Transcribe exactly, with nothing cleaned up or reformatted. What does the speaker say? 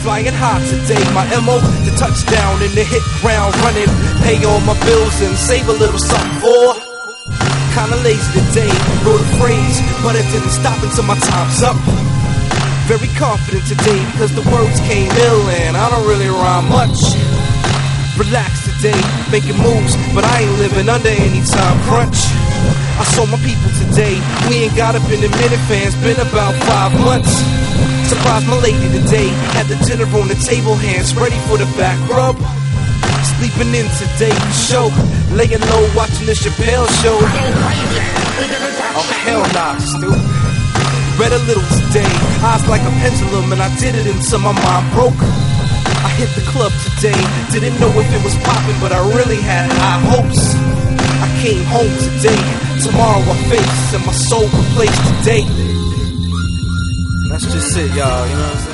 flying high today. My M O, the touchdown and the hit ground running. Pay all my bills and save a little something for. Kinda lazy today, wrote a phrase, but it didn't stop until my time's up. Very confident today because the words came ill and I don't really rhyme much. Relax today, making moves, but I ain't living under any time crunch. I saw my people today, we ain't got up in a minute, fans, been about five months. Surprised my lady today, had the dinner on the table, hands ready for the back rub. Sleeping in today, show, laying low, watching the Chappelle show. Oh hell nah, stupid. Read a little today, eyes like a pendulum, and I did it until my mind broke. I hit the club today, didn't know if it was popping, but I really had high hopes. I came home today, tomorrow I face, and my soul replaced today. That's just it, y'all, you know what I'm saying?